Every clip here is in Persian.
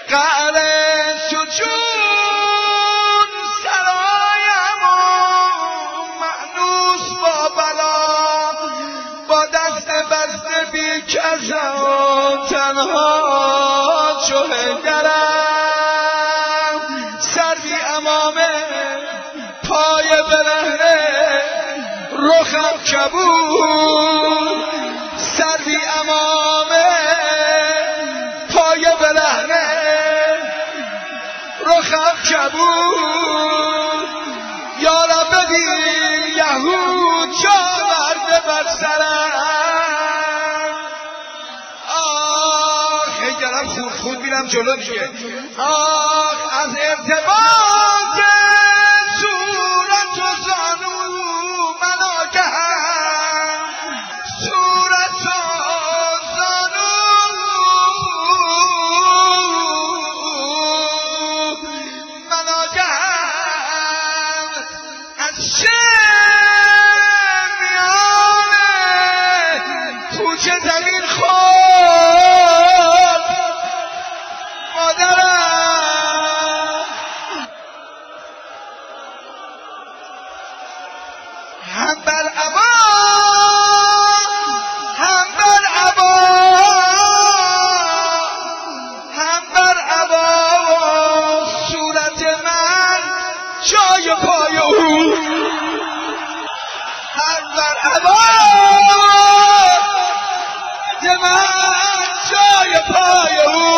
قعر سجون سرایم و مأنوس با بلا، با دست بسته بی کجا تنها چو حیدرم، سروی امامه پای برهنه رخم کبود، سروی امامه پای برهنه رخم کبود. یارا ببین یهود جا برده بر سرم. آخ حیدرم خود میرم جلو دیگه. آخ از ارتباط صورت و زانو من آگهم، صورت و زانو من آگهم، از میان کوچه زمین خورد مادرم. هم بر عبا هم بر عبا هم بر عبا صورت من جای پای او، هم بر عبا من جای پای او.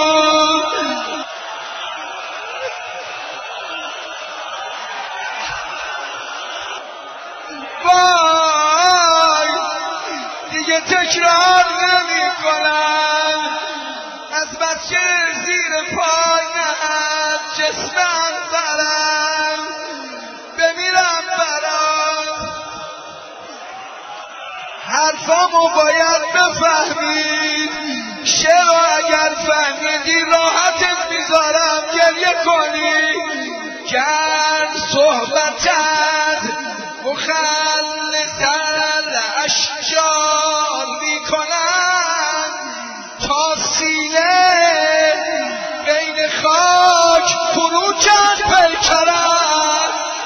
وای دیگه تکرار نمی کنم، از بچه زیر پای نه از جسمم برم بمیرم برام. حرفامو باید بفهمید، شعر اگر فهمیدی راحتت میذارم گریه کنی. گر صحبتت مخلص الاشجار میکنم، تا سینه بین خاک فرو کرد پیکرم.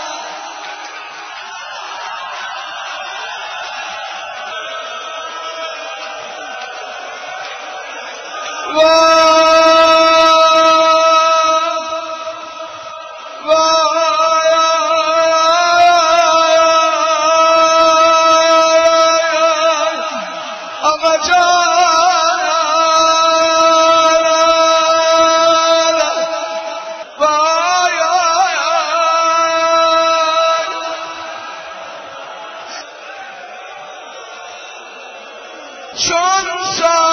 آقا جان چون